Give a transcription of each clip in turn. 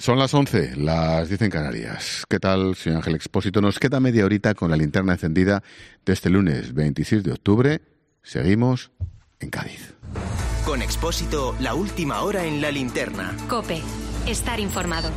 Son las 11, las 10 en Canarias. ¿Qué tal, señor Ángel Expósito? Nos queda media horita con la linterna encendida de este lunes 26 de octubre. Seguimos en Cádiz. Con Expósito, la última hora en la linterna. COPE. Estar informado.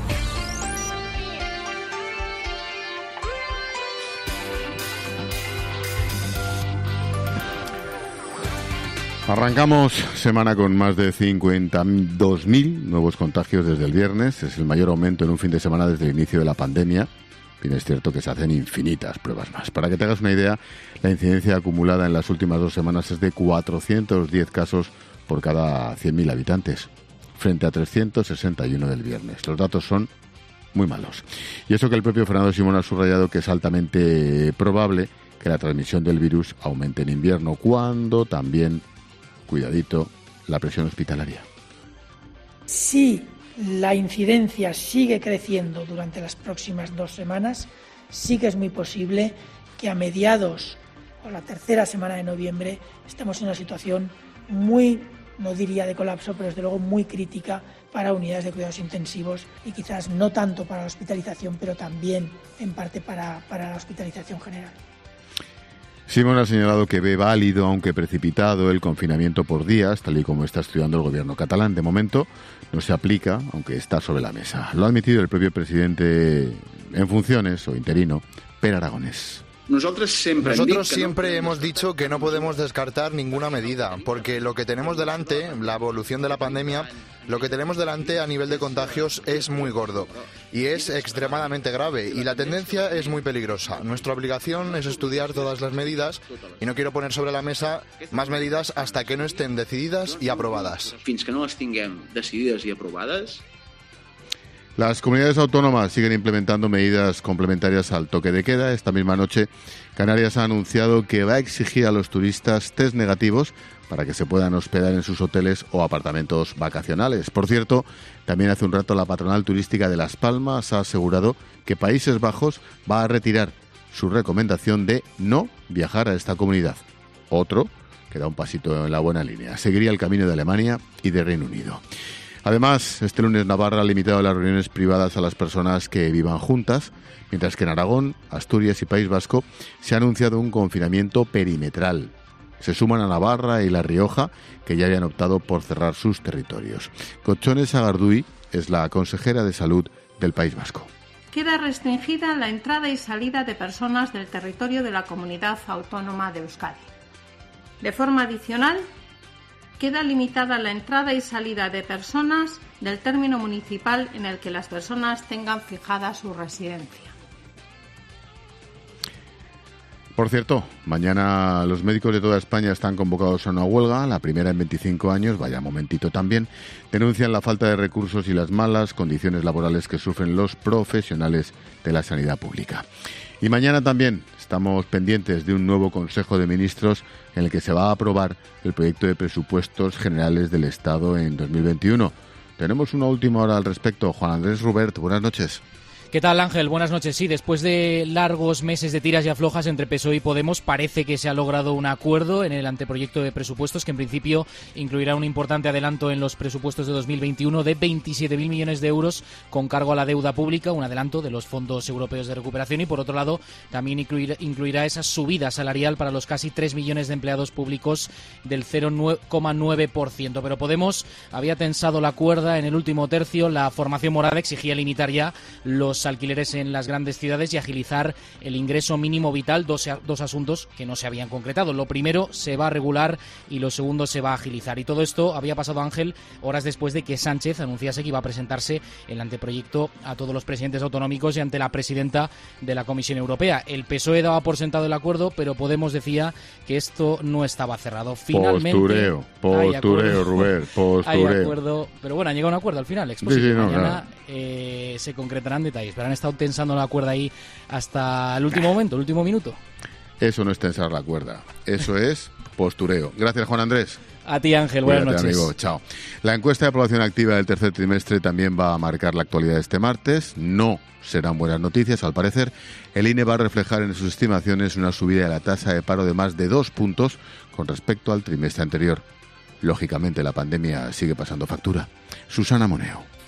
Arrancamos semana con más de 52.000 nuevos contagios desde el viernes. Es el mayor aumento en un fin de semana desde el inicio de la pandemia. Bien, es cierto que se hacen infinitas pruebas más. Para que te hagas una idea, la incidencia acumulada en las últimas 2 semanas es de 410 casos por cada 100.000 habitantes, frente a 361 del viernes. Los datos son muy malos. Y eso que el propio Fernando Simón ha subrayado que es altamente probable que la transmisión del virus aumente en invierno, cuando también, cuidadito, la presión hospitalaria. Si la incidencia sigue creciendo durante las próximas 2 semanas, sí que es muy posible que a mediados o la tercera semana de noviembre estemos en una situación muy, no diría de colapso, pero desde luego muy crítica para unidades de cuidados intensivos y quizás no tanto para la hospitalización, pero también en parte para la hospitalización general. Simón ha señalado que ve válido, aunque precipitado, el confinamiento por días, tal y como está estudiando el gobierno catalán. De momento no se aplica, aunque está sobre la mesa. Lo ha admitido el propio presidente en funciones, o interino, Pere Aragonés. Nosotros siempre hemos dicho que no podemos descartar ninguna medida, porque lo que tenemos delante, la evolución de la pandemia, lo que tenemos delante a nivel de contagios es muy gordo y es extremadamente grave y la tendencia es muy peligrosa. Nuestra obligación es estudiar todas las medidas y no quiero poner sobre la mesa más medidas hasta que no estén decididas y aprobadas. Fins que no les tinguem decidides y aprobadas. Las comunidades autónomas siguen implementando medidas complementarias al toque de queda. Esta misma noche, Canarias ha anunciado que va a exigir a los turistas test negativos para que se puedan hospedar en sus hoteles o apartamentos vacacionales. Por cierto, también hace un rato la patronal turística de Las Palmas ha asegurado que Países Bajos va a retirar su recomendación de no viajar a esta comunidad. Otro que da un pasito en la buena línea. Seguiría el camino de Alemania y de Reino Unido. Además, este lunes Navarra ha limitado las reuniones privadas a las personas que vivan juntas, mientras que en Aragón, Asturias y País Vasco se ha anunciado un confinamiento perimetral. Se suman a Navarra y La Rioja, que ya habían optado por cerrar sus territorios. Gotzone Sagardui es la consejera de Salud del País Vasco. Queda restringida la entrada y salida de personas del territorio de la Comunidad Autónoma de Euskadi. De forma adicional, queda limitada la entrada y salida de personas del término municipal en el que las personas tengan fijada su residencia. Por cierto, mañana los médicos de toda España están convocados a una huelga, la primera en 25 años, vaya momentito también. Denuncian la falta de recursos y las malas condiciones laborales que sufren los profesionales de la sanidad pública. Y mañana también estamos pendientes de un nuevo Consejo de Ministros en el que se va a aprobar el proyecto de presupuestos generales del Estado en 2021. Tenemos una última hora al respecto. Juan Andrés Rubert, buenas noches. ¿Qué tal, Ángel? Buenas noches. Sí, después de largos meses de tiras y aflojas entre PSOE y Podemos, parece que se ha logrado un acuerdo en el anteproyecto de presupuestos que en principio incluirá un importante adelanto en los presupuestos de 2021 de 27.000 millones de euros con cargo a la deuda pública, un adelanto de los fondos europeos de recuperación y, por otro lado, también incluirá esa subida salarial para los casi 3 millones de empleados públicos del 0,9%. Pero Podemos había tensado la cuerda en el último tercio. La formación morada exigía limitar ya los alquileres en las grandes ciudades y agilizar el ingreso mínimo vital, dos asuntos que no se habían concretado. Lo primero se va a regular y lo segundo se va a agilizar. Y todo esto había pasado, Ángel, horas después de que Sánchez anunciase que iba a presentarse el anteproyecto a todos los presidentes autonómicos y ante la presidenta de la Comisión Europea. El PSOE daba por sentado el acuerdo, pero Podemos decía que esto no estaba cerrado. Finalmente, postureo, Rubén, postureo. Hay acuerdo, pero bueno, han llegado a un acuerdo al final. Mañana se concretarán detalles. Pero han estado tensando la cuerda ahí hasta el último momento, el último minuto. Eso no es tensar la cuerda, eso es postureo. Gracias, Juan Andrés. A ti, Ángel, buenas noches. Amigo, chao. La encuesta de población activa del tercer trimestre también va a marcar la actualidad de este martes. No serán buenas noticias, al parecer. El INE va a reflejar en sus estimaciones una subida de la tasa de paro de más de 2 puntos con respecto al trimestre anterior. Lógicamente, la pandemia sigue pasando factura. Susana Moneo.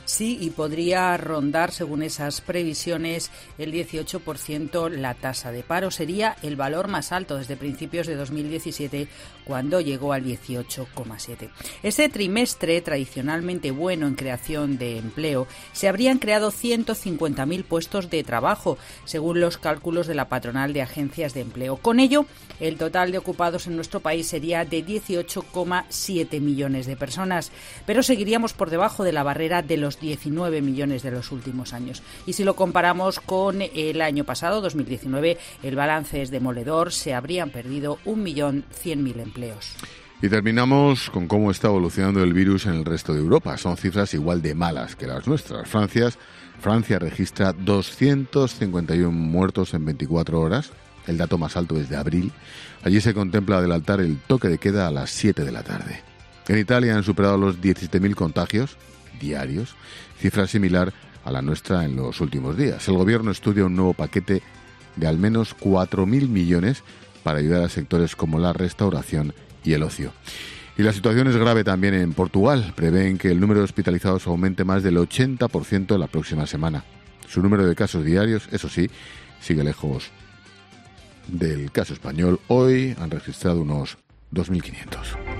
Sí, y podría rondar, según esas previsiones, el 18% la tasa de paro. Sería el valor más alto desde principios de 2017, cuando llegó al 18,7%. Ese trimestre, tradicionalmente bueno en creación de empleo, se habrían creado 150.000 puestos de trabajo, según los cálculos de la patronal de agencias de empleo. Con ello, el total de ocupados en nuestro país sería de 18,7 millones de personas, pero seguiríamos por debajo de la barrera de los 19 millones de los últimos años. Y si lo comparamos con el año pasado, 2019, el balance es demoledor, se habrían perdido 1.100.000 empleos. Y terminamos con cómo está evolucionando el virus en el resto de Europa. Son cifras igual de malas que las nuestras. Francia registra 251 muertos en 24 horas. El dato más alto es de abril. Allí se contempla adelantar el toque de queda a las 7 de la tarde. En Italia han superado los 17.000 contagios diarios, cifra similar a la nuestra en los últimos días. El gobierno estudia un nuevo paquete de al menos 4.000 millones para ayudar a sectores como la restauración y el ocio. Y la situación es grave también en Portugal. Prevén que el número de hospitalizados aumente más del 80% la próxima semana. Su número de casos diarios, eso sí, sigue lejos del caso español. Hoy han registrado unos 2.500.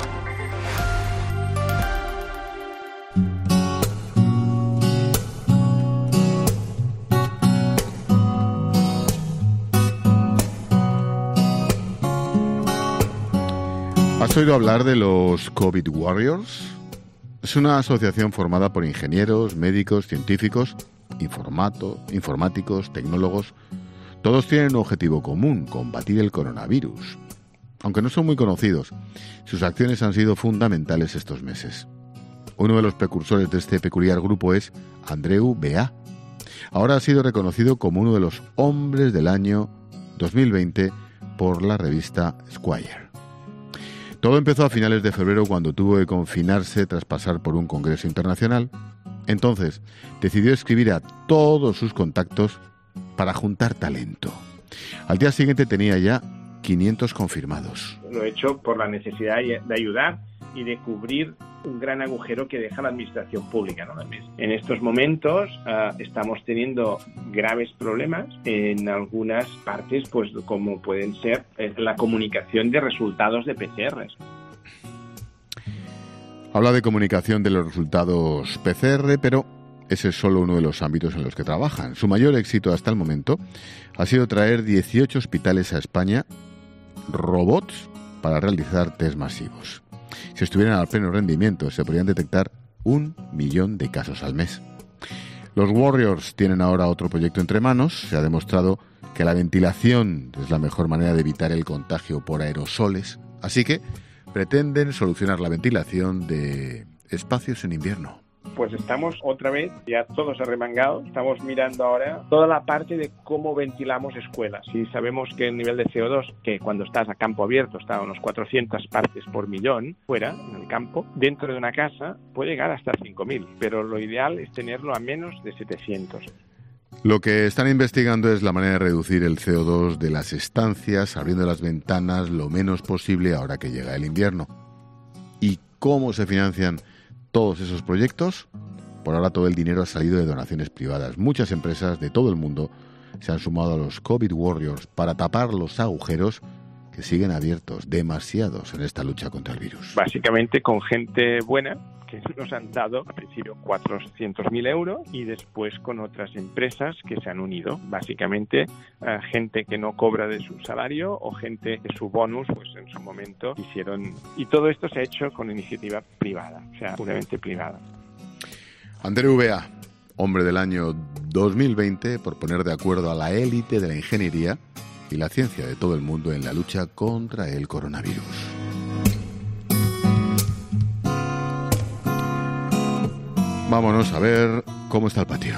¿Has oído hablar de los COVID Warriors? Es una asociación formada por ingenieros, médicos, científicos, informáticos, tecnólogos. Todos tienen un objetivo común: combatir el coronavirus. Aunque no son muy conocidos, sus acciones han sido fundamentales estos meses. Uno de los precursores de este peculiar grupo es Andreu Bea. Ahora ha sido reconocido como uno de los hombres del año 2020 por la revista Esquire. Todo empezó a finales de febrero, cuando tuvo que confinarse tras pasar por un congreso internacional. Entonces decidió escribir a todos sus contactos para juntar talento. Al día siguiente tenía ya 500 confirmados. Lo he hecho por la necesidad de ayudar y de cubrir un gran agujero que deja la administración pública, ¿no? En estos momentos estamos teniendo graves problemas en algunas partes, pues como pueden ser la comunicación de resultados de PCRs. Habla de comunicación de los resultados PCR, pero ese es solo uno de los ámbitos en los que trabajan. Su mayor éxito hasta el momento ha sido traer 18 hospitales a España robots para realizar test masivos. Si estuvieran al pleno rendimiento, se podrían detectar 1 millón de casos al mes. Los Warriors tienen ahora otro proyecto entre manos. Se ha demostrado que la ventilación es la mejor manera de evitar el contagio por aerosoles. Así que pretenden solucionar la ventilación de espacios en invierno. Pues estamos otra vez ya todos arremangados. Estamos mirando ahora toda la parte de cómo ventilamos escuelas. Y sabemos que el nivel de CO2, que cuando estás a campo abierto está a unos 400 partes por millón, fuera, en el campo, dentro de una casa puede llegar hasta 5.000. Pero lo ideal es tenerlo a menos de 700. Lo que están investigando es la manera de reducir el CO2 de las estancias, abriendo las ventanas lo menos posible ahora que llega el invierno. ¿Y cómo se financian todos esos proyectos? Por ahora todo el dinero ha salido de donaciones privadas. Muchas empresas de todo el mundo se han sumado a los COVID Warriors para tapar los agujeros que siguen abiertos, demasiados, en esta lucha contra el virus. Básicamente con gente buena, que nos han dado al principio 400.000 euros y después con otras empresas que se han unido. Básicamente gente que no cobra de su salario o gente que su bonus pues en su momento hicieron. Y todo esto se ha hecho con iniciativa privada, o sea, puramente privada. Andreu Bea, hombre del año 2020, por poner de acuerdo a la élite de la ingeniería y la ciencia de todo el mundo en la lucha contra el coronavirus. Vámonos a ver cómo está el patio.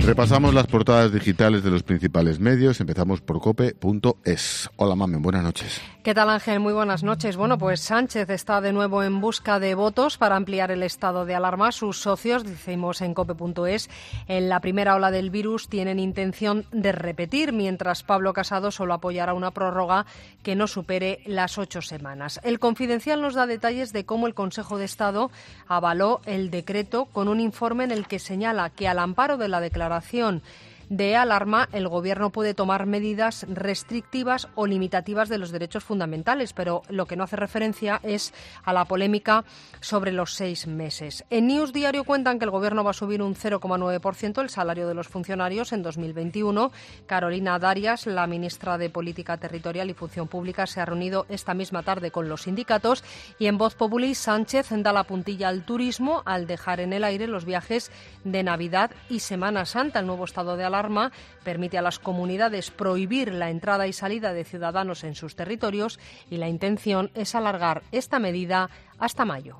Repasamos las portadas digitales de los principales medios. Empezamos por cope.es. Hola, Mamen, buenas noches. ¿Qué tal, Ángel? Muy buenas noches. Bueno, pues Sánchez está de nuevo en busca de votos para ampliar el estado de alarma. Sus socios, decimos en cope.es, en la primera ola del virus tienen intención de repetir, mientras Pablo Casado solo apoyará una prórroga que no supere las 8 semanas. El Confidencial nos da detalles de cómo el Consejo de Estado avaló el decreto con un informe en el que señala que al amparo de la declaración de alarma, el Gobierno puede tomar medidas restrictivas o limitativas de los derechos fundamentales, pero lo que no hace referencia es a la polémica sobre los 6 meses. En News Diario cuentan que el Gobierno va a subir un 0,9% el salario de los funcionarios en 2021. Carolina Darias, la ministra de Política Territorial y Función Pública, se ha reunido esta misma tarde con los sindicatos. Y en Voz Populi, Sánchez da la puntilla al turismo al dejar en el aire los viajes de Navidad y Semana Santa. El nuevo estado de alarma permite a las comunidades prohibir la entrada y salida de ciudadanos en sus territorios y la intención es alargar esta medida hasta mayo.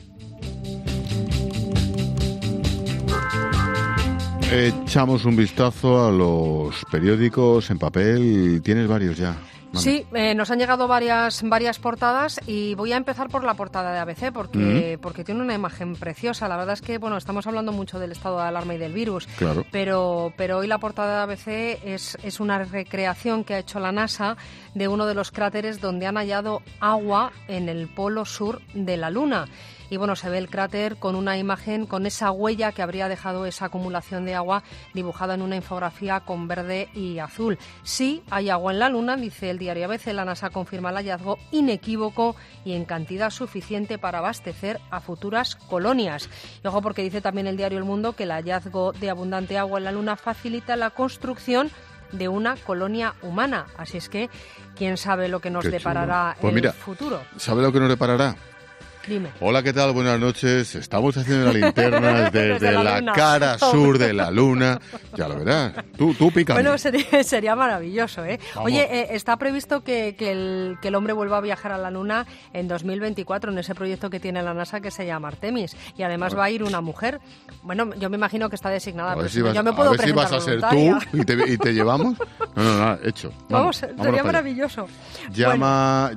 Echamos un vistazo a los periódicos en papel. Tienes varios ya. Vale. Sí, nos han llegado varias portadas y voy a empezar por la portada de ABC porque tiene una imagen preciosa. La verdad es que estamos hablando mucho del estado de alarma y del virus, claro. pero hoy la portada de ABC es una recreación que ha hecho la NASA de uno de los cráteres donde han hallado agua en el polo sur de la Luna. Y se ve el cráter con una imagen, con esa huella que habría dejado esa acumulación de agua dibujada en una infografía con verde y azul. Sí, hay agua en la Luna, dice el diario ABC. La NASA confirma el hallazgo inequívoco y en cantidad suficiente para abastecer a futuras colonias. Y ojo, porque dice también el diario El Mundo que el hallazgo de abundante agua en la Luna facilita la construcción de una colonia humana. Así es que, quién sabe lo que nos deparará el futuro. ¿Sabe lo que nos deparará? Dime. Hola, ¿qué tal? Buenas noches. Estamos haciendo la linterna desde la cara sur de la Luna. Ya lo verás. Tú pícame. Bueno, sería maravilloso, ¿eh? Vamos. Oye, está previsto que el hombre vuelva a viajar a la Luna en 2024 en ese proyecto que tiene la NASA que se llama Artemis. Y además va a ir una mujer. Bueno, yo me imagino que está designada. Yo me puedo presentar si vas a ser tú y te llevamos. No, hecho. Vamos, sería maravilloso. Llama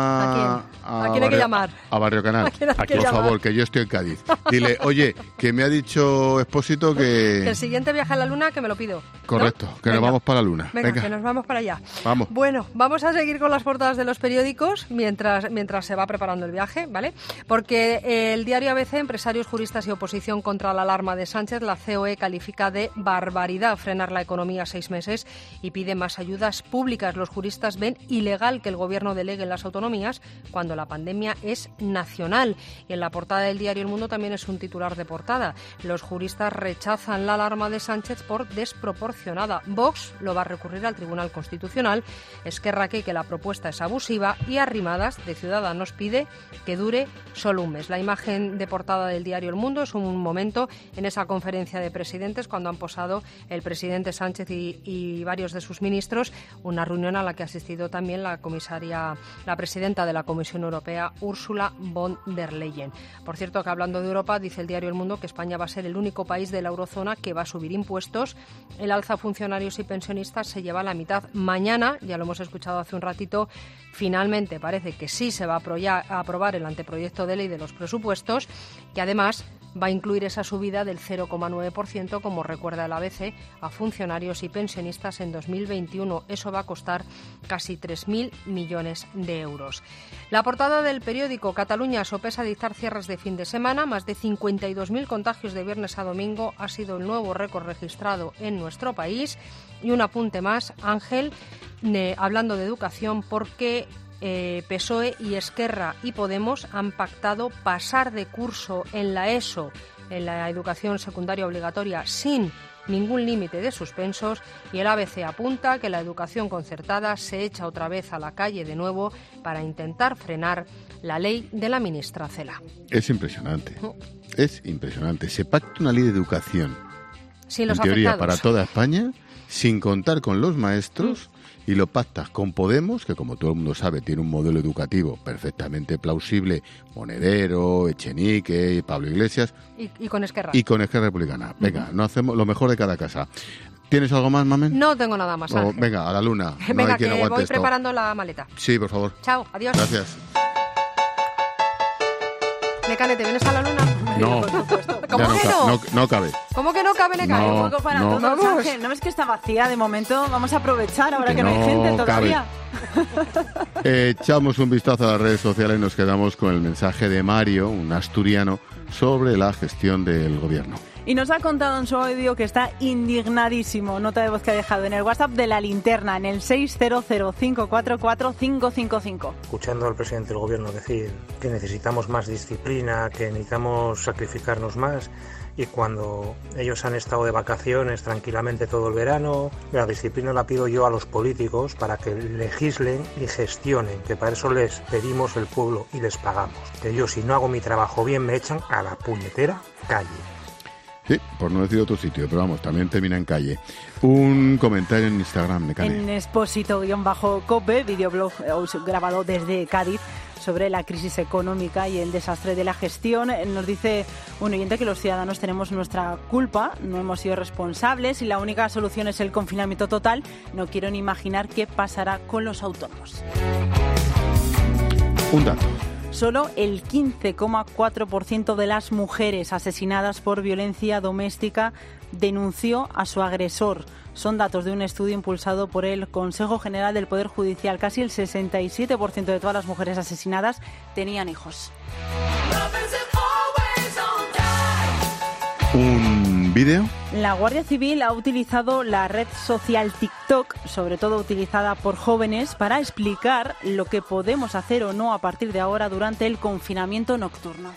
¿A quién hay que llamar? A Barrio Canal. Por favor, que yo estoy en Cádiz. Dile, oye, que me ha dicho Expósito que el siguiente viaje a la Luna, que me lo pido. Correcto, ¿no? Que nos vamos para la Luna. Venga, que nos vamos para allá. Vamos. Bueno, vamos a seguir con las portadas de los periódicos mientras se va preparando el viaje, ¿vale? Porque el diario ABC, empresarios, juristas y oposición contra la alarma de Sánchez, la COE califica de barbaridad frenar la economía 6 meses y pide más ayudas públicas. Los juristas ven ilegal que el gobierno delegue en las autonomías cuando la pandemia es nacional. Y en la portada del diario El Mundo también es un titular de portada. Los juristas rechazan la alarma de Sánchez por desproporcionada. Vox lo va a recurrir al Tribunal Constitucional. Esquerra cree que la propuesta es abusiva y Arrimadas de Ciudadanos pide que dure solo un mes. La imagen de portada del diario El Mundo es un momento en esa conferencia de presidentes cuando han posado el presidente Sánchez y varios de sus ministros, una reunión a la que ha asistido también la presidenta de la Comisión Europea, Ursula von der Leyen. Por cierto, que hablando de Europa, dice el diario El Mundo que España va a ser el único país de la eurozona que va a subir impuestos. El alza a funcionarios y pensionistas se lleva a la mitad. Mañana, ya lo hemos escuchado hace un ratito, finalmente parece que sí se va a aprobar el anteproyecto de ley de los presupuestos, que además va a incluir esa subida del 0,9%, como recuerda el ABC, a funcionarios y pensionistas en 2021. Eso va a costar casi 3.000 millones de euros. La portada del periódico Cataluña sopesa dictar cierres de fin de semana. Más de 52.000 contagios de viernes a domingo ha sido el nuevo récord registrado en nuestro país. Y un apunte más, Ángel, hablando de educación, porque PSOE y Esquerra y Podemos han pactado pasar de curso en la ESO, en la educación secundaria obligatoria, sin ningún límite de suspensos, y el ABC apunta que la educación concertada se echa otra vez a la calle de nuevo para intentar frenar la ley de la ministra Celaá. Es impresionante, es impresionante. Se pacta una ley de educación, sin los en teoría, afectados, para toda España, sin contar con los maestros y lo pactas con Podemos, que como todo el mundo sabe tiene un modelo educativo perfectamente plausible, Monedero, Echenique, Pablo Iglesias. Y con Esquerra. Y con Esquerra Republicana. Venga, no hacemos lo mejor de cada casa. ¿Tienes algo más, Mamen? No tengo nada más, Ángel. Venga, a la luna. No venga, hay quien que aguante voy esto. preparando la maleta. Sí, por favor. Chao, adiós. Gracias. Necane, ¿te vienes a la luna? No, ¿Cómo que no? No cabe. ¿Cómo que no cabe, Necane? No, Poco para no. todos, Ángel. No es que está vacía de momento. Vamos a aprovechar ahora que no hay gente todavía. Echamos un vistazo a las redes sociales y nos quedamos con el mensaje de Mario, un asturiano, sobre la gestión del gobierno. Y nos ha contado en su audio que está indignadísimo. Nota de voz que ha dejado en el WhatsApp de La Linterna, en el 600544555. Escuchando al presidente del gobierno decir que necesitamos más disciplina, que necesitamos sacrificarnos más, y cuando ellos han estado de vacaciones tranquilamente todo el verano, la disciplina la pido yo a los políticos para que legislen y gestionen, que para eso les pedimos el pueblo y les pagamos. Que yo, si no hago mi trabajo bien, me echan a la puñetera calle. Sí, por no decir otro sitio, pero vamos, también termina en calle. Un comentario en Instagram, Necane. En Expósito-Cope, videoblog grabado desde Cádiz, sobre la crisis económica y el desastre de la gestión. Nos dice un oyente que los ciudadanos tenemos nuestra culpa, no hemos sido responsables y la única solución es el confinamiento total. No quiero ni imaginar qué pasará con los autónomos. Un dato. Solo el 15,4% de las mujeres asesinadas por violencia doméstica denunció a su agresor. Son datos de un estudio impulsado por el Consejo General del Poder Judicial. Casi el 67% de todas las mujeres asesinadas tenían hijos. ¿Un vídeo? La Guardia Civil ha utilizado la red social TikTok, sobre todo utilizada por jóvenes, para explicar lo que podemos hacer o no a partir de ahora durante el confinamiento nocturno.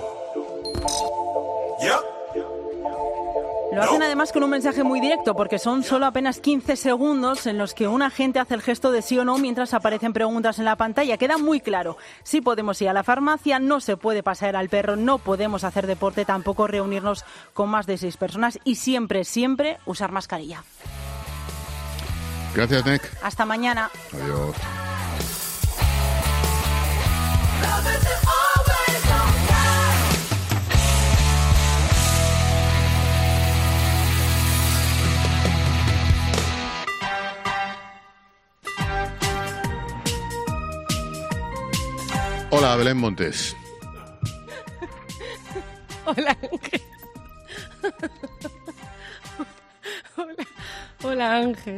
Lo hacen además con un mensaje muy directo, porque son solo apenas 15 segundos en los que un agente hace el gesto de sí o no mientras aparecen preguntas en la pantalla. Queda muy claro: sí podemos ir a la farmacia, no se puede pasear al perro, no podemos hacer deporte, tampoco reunirnos con más de 6 personas y siempre, siempre usar mascarilla. Gracias, Nec. Hasta mañana. Adiós. Hola, Belén Montes. Hola, Ángel. Hola, Ángel.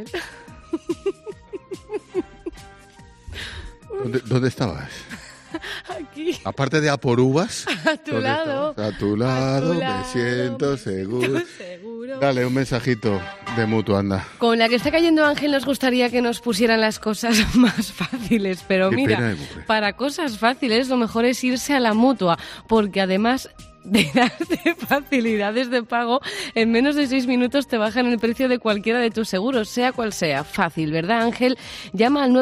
¿Dónde estabas? Aquí. Aparte de a por uvas. A tu lado. A tu lado, me siento seguro. Dale, un mensajito de Mutua, anda. Con la que está cayendo Ángel nos gustaría que nos pusieran las cosas más fáciles, pero mira, para cosas fáciles lo mejor es irse a la Mutua, porque además de darte facilidades de pago, en menos de 6 minutos te bajan el precio de cualquiera de tus seguros, sea cual sea. Fácil, ¿verdad, Ángel? Llama al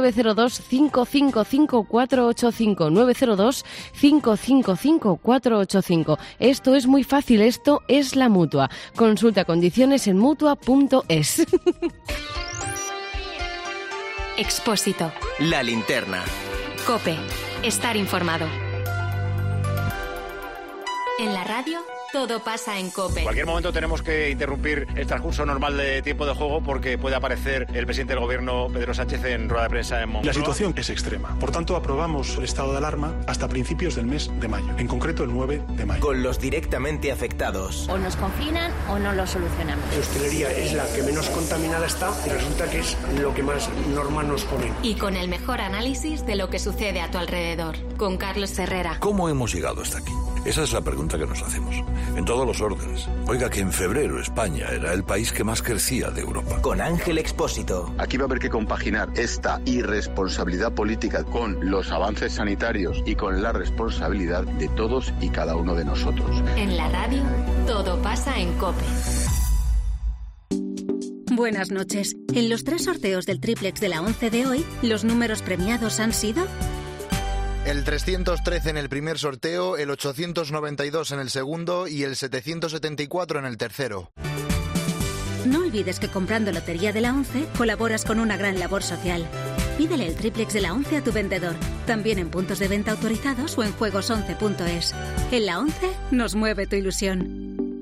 902-555-485, 902-555-485. Esto es muy fácil, esto es la Mutua. Consulta condiciones en Mutua.es. Expósito. La Linterna. COPE. Estar informado. En la radio, todo pasa en COPE. En cualquier momento tenemos que interrumpir el transcurso normal de tiempo de juego porque puede aparecer el presidente del gobierno, Pedro Sánchez, en rueda de prensa en Moncloa. La situación es extrema. Por tanto, aprobamos el estado de alarma hasta principios del mes de mayo, en concreto el 9 de mayo. Con los directamente afectados. O nos confinan o no lo solucionamos. La hostelería es la que menos contaminada está y resulta que es lo que más norma nos pone. Y con el mejor análisis de lo que sucede a tu alrededor. Con Carlos Herrera. ¿Cómo hemos llegado hasta aquí? Esa es la pregunta que nos hacemos, en todos los órdenes. Oiga, que en febrero España era el país que más crecía de Europa. Con Ángel Expósito. Aquí va a haber que compaginar esta irresponsabilidad política con los avances sanitarios y con la responsabilidad de todos y cada uno de nosotros. En la radio, todo pasa en COPE. Buenas noches. En los 3 sorteos del triplex de la 11 de hoy, ¿los números premiados han sido? El 313 en el primer sorteo, el 892 en el segundo y el 774 en el tercero. No olvides que comprando Lotería de la 11 colaboras con una gran labor social. Pídele el triplex de la 11 a tu vendedor, también en puntos de venta autorizados o en juegos11.es. En la 11 nos mueve tu ilusión.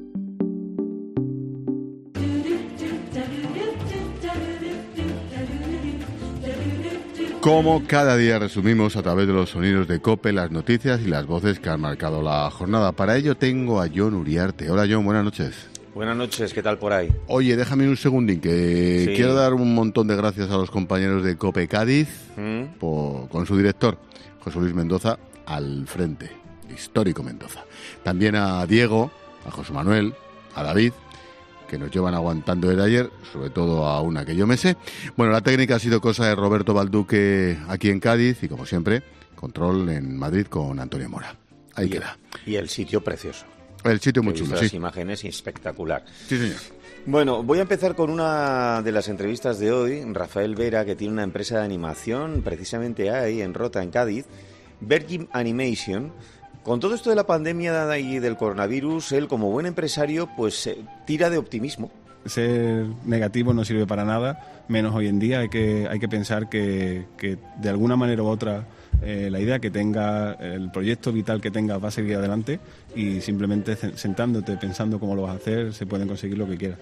Como cada día resumimos a través de los sonidos de COPE las noticias y las voces que han marcado la jornada. Para ello tengo a Jon Uriarte. Hola Jon, buenas noches. Buenas noches, ¿qué tal por ahí? Oye, déjame un segundín, que quiero dar un montón de gracias a los compañeros de COPE Cádiz con su director, José Luis Mendoza, al frente, histórico Mendoza. También a Diego, a José Manuel, a David, que nos llevan aguantando desde ayer, sobre todo a una que yo me sé. Bueno, la técnica ha sido cosa de Roberto Balduque aquí en Cádiz y, como siempre, control en Madrid con Antonio Mora. Ahí queda. Y el sitio precioso. El sitio muy chulo, sí. Las imágenes espectacular. Sí, señor. Bueno, voy a empezar con una de las entrevistas de hoy. Rafael Vera, que tiene una empresa de animación, precisamente ahí en Rota, en Cádiz, Virgin Animation. Con todo esto de la pandemia y del coronavirus, él, como buen empresario, pues tira de optimismo. Ser negativo no sirve para nada, menos hoy en día. Hay que pensar que de alguna manera u otra la idea que tenga, el proyecto vital que tengas va a seguir adelante, y simplemente sentándote, pensando cómo lo vas a hacer, se pueden conseguir lo que quieras.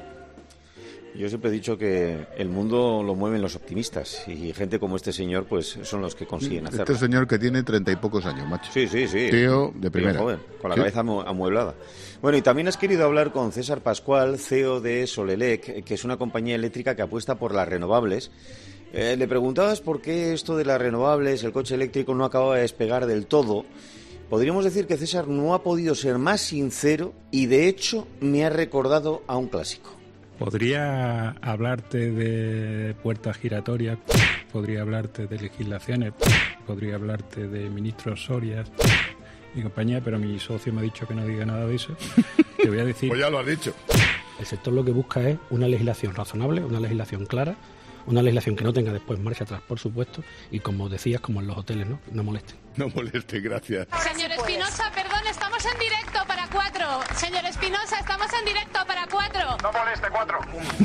Yo siempre he dicho que el mundo lo mueven los optimistas, y gente como este señor pues son los que consiguen hacerlo. Este señor que tiene 30 y pocos años, macho. Sí. Tío de primera. Tío joven, con la cabeza amueblada. Bueno, y también has querido hablar con César Pascual, CEO de Solelec, que es una compañía eléctrica que apuesta por las renovables. Le preguntabas por qué esto de las renovables, el coche eléctrico, no acababa de despegar del todo. Podríamos decir que César no ha podido ser más sincero y, de hecho, me ha recordado a un clásico. Podría hablarte de puertas giratorias, podría hablarte de legislaciones, podría hablarte de ministros Soria y compañía, pero mi socio me ha dicho que no diga nada de eso. Te voy a decir... Pues ya lo has dicho. El sector lo que busca es una legislación razonable, una legislación clara, una legislación que no tenga después marcha atrás, por supuesto, y como decías, como en los hoteles, ¿no? No molesten. No molesten, gracias. Señor Espinosa, perdón, estamos en directo para 4. Señor Espinosa, estamos en directo para 4. No moleste, 4.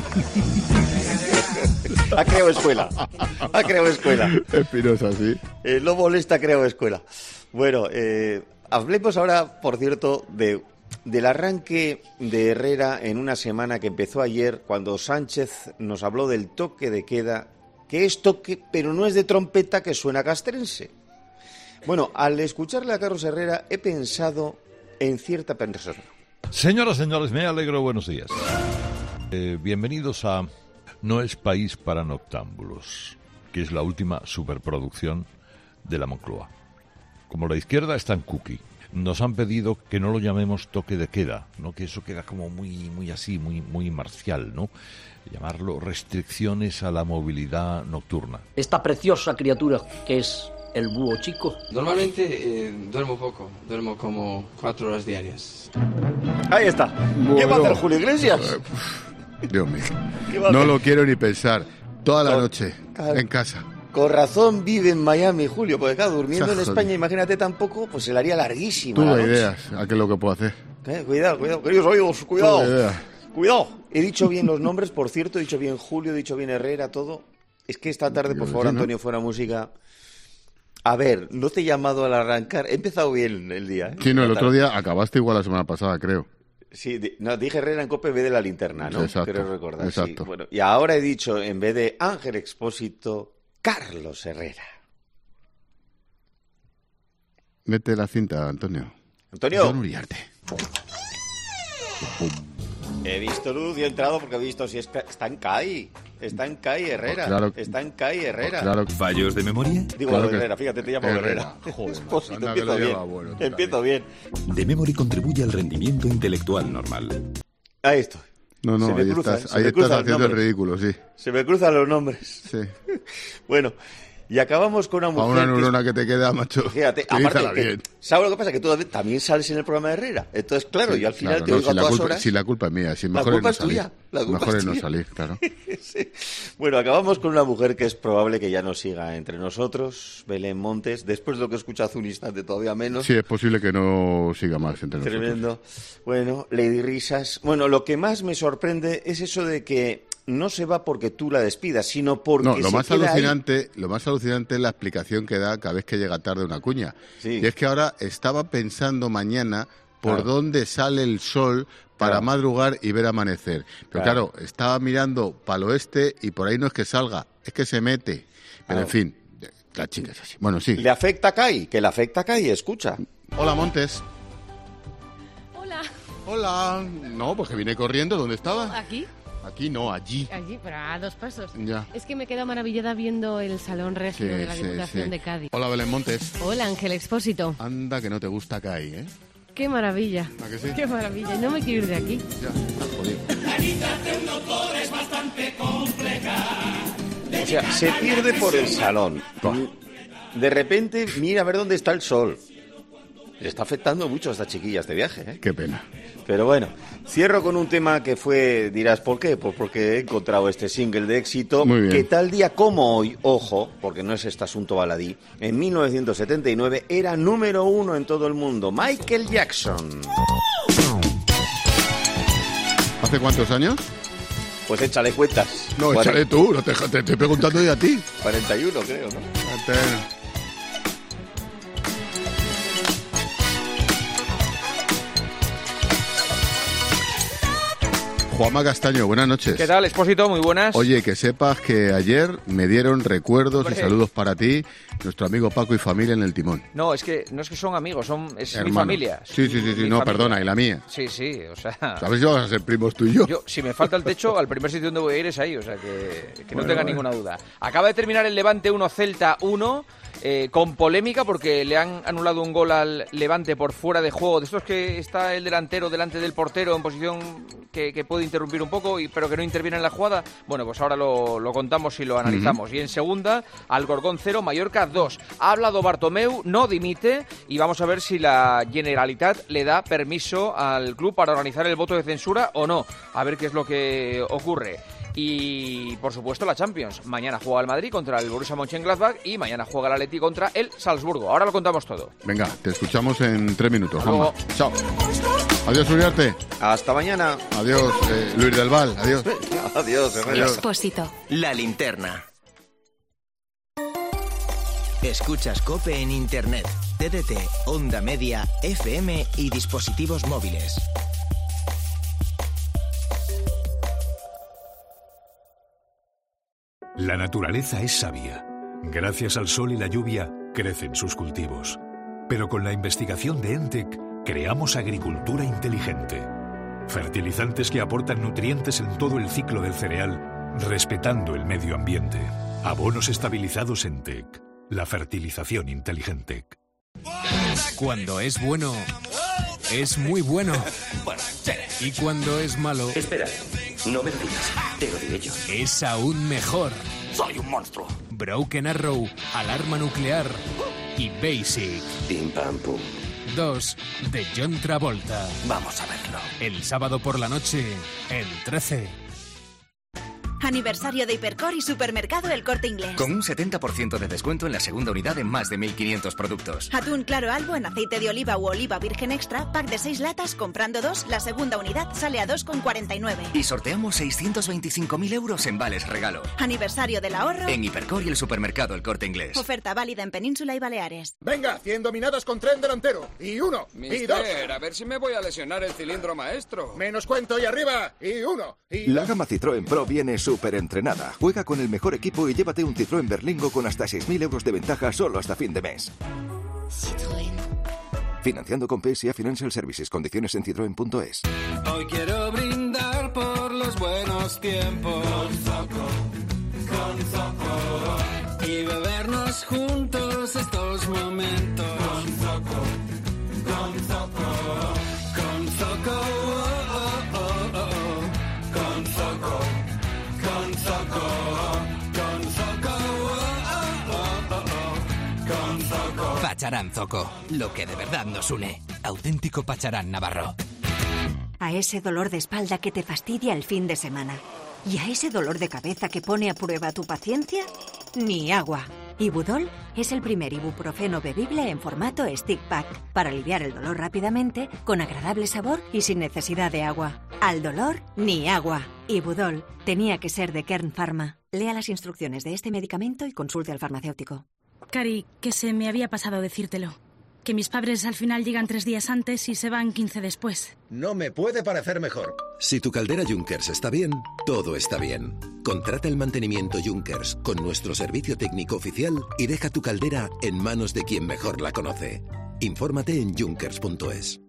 Ha creado escuela. Ha creado escuela. Espinosa, sí. No molesta, ha creado escuela. Bueno, hablemos ahora, por cierto, del arranque de Herrera en una semana que empezó ayer, cuando Sánchez nos habló del toque de queda, que es toque, pero no es de trompeta, que suena castrense. Bueno, al escucharle a Carlos Herrera he pensado en cierta persona. Señoras, señores, me alegro, buenos días. Bienvenidos a No es país para noctámbulos, que es la última superproducción de la Moncloa. Como la izquierda está en cookie, nos han pedido que no lo llamemos toque de queda, ¿no? Que eso queda como muy así, muy marcial, ¿no? Llamarlo restricciones a la movilidad nocturna. Esta preciosa criatura que es el búho chico. Normalmente duermo poco, duermo como 4 horas diarias. Ahí está. Bueno. ¿Qué va a hacer Julio Iglesias? Dios mío. No lo quiero ni pensar. Toda la noche en casa. Con razón vive en Miami, Julio, porque claro, durmiendo en España, imagínate tampoco, pues se le haría larguísima. Tú la da noche. ideas a qué es lo que puedo hacer. Cuidado, queridos oídos, cuidado. Cuidado. He dicho bien los nombres, por cierto, he dicho bien Julio, he dicho bien Herrera, todo. Es que esta tarde, por favor, Antonio, fuera música. A ver, no te he llamado al arrancar. He empezado bien el día. Sí, no, el otro día acabaste igual la semana pasada, creo. Sí, dije Herrera en COPE en vez de la linterna, ¿no? Exacto. Creo recordar. Exacto. Sí. Bueno, y ahora he dicho, en vez de Ángel Expósito, Carlos Herrera. Mete la cinta, Antonio. Antonio. Jon Uriarte. He visto luz y he entrado porque he visto si está en CAI. Está en CAI Herrera. Claro. Está en CAI Herrera. Claro. ¿Fallos de memoria? Digo Claro Herrera, fíjate, te llamo Herrera. Joder, Expósito, anda que empiezo lo bien. lleva bueno, Empiezo bien. The Memory contribuye al rendimiento intelectual normal. Ahí estoy. No, Se me ahí cruzan, estás, se ahí me estás cruzan haciendo el nombres. ridículo, sí. Se me cruzan los nombres. Sí. Bueno, Y acabamos con una mujer... A una neurona que te queda, macho. Fíjate, aparte, ¿sabes lo que pasa? Que tú también sales en el programa de Herrera. Entonces, claro, yo al final te oigo a todas horas... Si la culpa es mía, si la culpa es tuya. Mejor es no salir, claro. Sí. Bueno, acabamos con una mujer que es probable que ya no siga entre nosotros, Belén Montes. Después de lo que he escuchado hace un instante, todavía menos. Sí, es posible que no siga más entre nosotros. Tremendo. Bueno, Lady Risas. Bueno, lo que más me sorprende es eso de que no se va porque tú la despidas, sino porque lo más alucinante es la explicación que da cada vez que llega tarde una cuña. Sí. Y es que ahora estaba pensando mañana por dónde sale el sol para madrugar y ver amanecer. Pero claro, estaba mirando para el oeste y por ahí no es que salga, es que se mete. Pero en fin, la chica es así. Bueno, sí. Le afecta a Kai, que le afecta a Kai, escucha. Hola, Montes. Hola. No, pues que vine corriendo. ¿Dónde estaba? ¿Aquí? Aquí no, allí. Allí, pero a 2 pasos. Ya. Es que me quedo maravillada viendo el Salón Regio de la Diputación de Cádiz. Hola, Belén Montes. Hola, Ángel Expósito. Anda, que no te gusta Kai, ¿eh? Qué maravilla. ¿A que sí? Qué maravilla. No me quiero ir de aquí. Ya, estás jodido. La vida de un doctor es bastante compleja. O sea, se pierde por el salón. De repente, mira a ver dónde está el sol. Le está afectando mucho a estas chiquillas de viaje, ¿eh? Qué pena. Pero bueno, cierro con un tema que fue, dirás, ¿por qué? Pues porque he encontrado este single de éxito. Muy bien. Que tal día como hoy, ojo, porque no es este asunto baladí, en 1979 era número 1 en todo el mundo. Michael Jackson. ¿Hace cuántos años? Pues échale cuentas. No, échale tú, no te estoy preguntando yo a ti. 41, creo, ¿no? Juanma Castaño, buenas noches. ¿Qué tal, Expósito? Muy buenas. Oye, que sepas que ayer me dieron recuerdos y saludos para ti, nuestro amigo Paco y familia en el timón. No, es que son amigos, es hermano. Mi familia. Sí, no, perdona, y la mía. Sí, o sea... ¿Sabes si vamos a ser primos tú y yo? Si me falta el techo, al primer sitio donde voy a ir es ahí, o sea que no tenga ninguna duda. Acaba de terminar el Levante 1, Celta 1... con polémica porque le han anulado un gol al Levante por fuera de juego. De estos que está el delantero delante del portero en posición que puede interrumpir un poco, pero que no interviene en la jugada. Bueno, pues ahora lo contamos y lo analizamos. Y en segunda, Alcorcón 0, Mallorca 2. Ha hablado Bartomeu, no dimite, y vamos a ver si la Generalitat le da permiso al club para organizar el voto de censura o no. A ver qué es lo que ocurre. Y, por supuesto, la Champions. Mañana juega el Madrid contra el Borussia Mönchengladbach y mañana juega el Atleti contra el Salzburgo. Ahora lo contamos todo. Venga, te escuchamos en 3 minutos. Juanma. Chao. Adiós, Uriarte. Hasta mañana. Adiós, Luis del Val. Adiós. Adiós, Expósito. La linterna. Escuchas COPE en Internet, TDT, Onda Media, FM y dispositivos móviles. La naturaleza es sabia. Gracias al sol y la lluvia, crecen sus cultivos. Pero con la investigación de ENTEC, creamos agricultura inteligente. Fertilizantes que aportan nutrientes en todo el ciclo del cereal, respetando el medio ambiente. Abonos estabilizados ENTEC. La fertilización inteligente. Cuando es bueno, es muy bueno. Y cuando es malo... Espera, no me lo digas, te lo diré yo. Es aún mejor. Soy un monstruo. Broken Arrow, Alarma Nuclear y Basic. Pim pam pum. 2 de John Travolta. Vamos a verlo. El sábado por la noche, en 13. Aniversario de Hipercor y Supermercado El Corte Inglés. Con un 70% de descuento en la segunda unidad en más de 1.500 productos. Atún claro albo en aceite de oliva u oliva virgen extra, pack de 6 latas, comprando 2, la segunda unidad sale a 2,49. Y sorteamos 625.000 euros en vales regalo. Aniversario del ahorro en Hipercor y el Supermercado El Corte Inglés. Oferta válida en Península y Baleares. Venga, 100 dominadas con tren delantero. Y 1, y 2. A ver si me voy a lesionar el cilindro maestro. Menos cuento y arriba. Y 1, y 2. La gama Citroën Pro viene súper entrenada. Juega con el mejor equipo y llévate un Citroën Berlingo con hasta 6.000 euros de ventaja solo hasta fin de mes. Citroën. Financiando con PSA Financial Services. Condiciones en citroen.es. Hoy quiero brindar por los buenos tiempos. Con Zoco. Y bebernos juntos estos momentos. Con Zoco. Con Zoco. Con Zoco. Con Zoco. Con Zoco. Con Zoco. Pacharán Zoco, lo que de verdad nos une. Auténtico Pacharán navarro. A ese dolor de espalda que te fastidia el fin de semana. ¿Y a ese dolor de cabeza que pone a prueba tu paciencia? Ni agua. Ibudol es el primer ibuprofeno bebible en formato stick pack para aliviar el dolor rápidamente, con agradable sabor y sin necesidad de agua. Al dolor, ni agua. Ibudol tenía que ser de Kern Pharma. Lea las instrucciones de este medicamento y consulte al farmacéutico. Cari, que se me había pasado decírtelo. Que mis padres al final llegan 3 días antes y se van 15 después. No me puede parecer mejor. Si tu caldera Junkers está bien, todo está bien. Contrata el mantenimiento Junkers con nuestro servicio técnico oficial y deja tu caldera en manos de quien mejor la conoce. Infórmate en junkers.es.